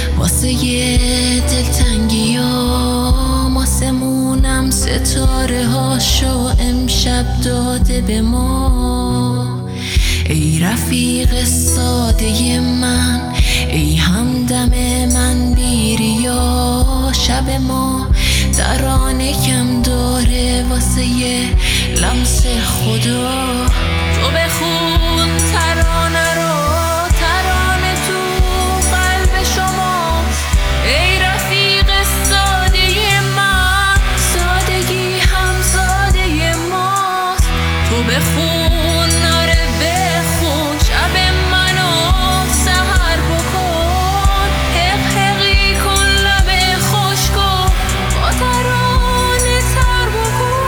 واسه یه دلتنگی ها ماسمونم ستاره هاشو امشب داده به ما. ای رفیق ساده من، ای همدم من بیریا، شب ما ترانه کم داره واسه یه لمس خدا. تو بخون ترانه رو، ترانه تو قلب شماست. ای رفیق ساده من، سادگی هم ساده ماست. تو بخون، آره بخون، شب منو سحر بکن. حق حقی کن لب خوش کن، با ترانه سر بکن.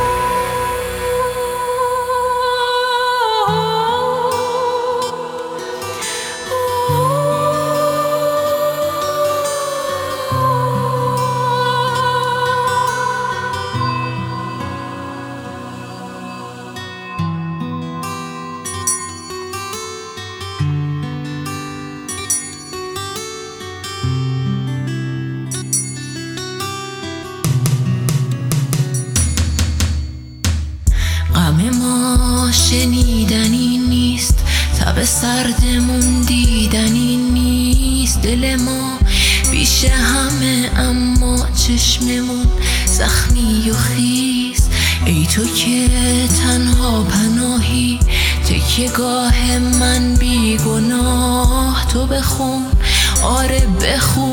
غم ما شنیدنی نیست، تب سردمون دیدنی نیست. دل ما پیش همه اما چشممون زخمی و خیس. ای تو که تنها پناهی، تکیه‌گاه من بی گناه. تو بخون، آره بخون،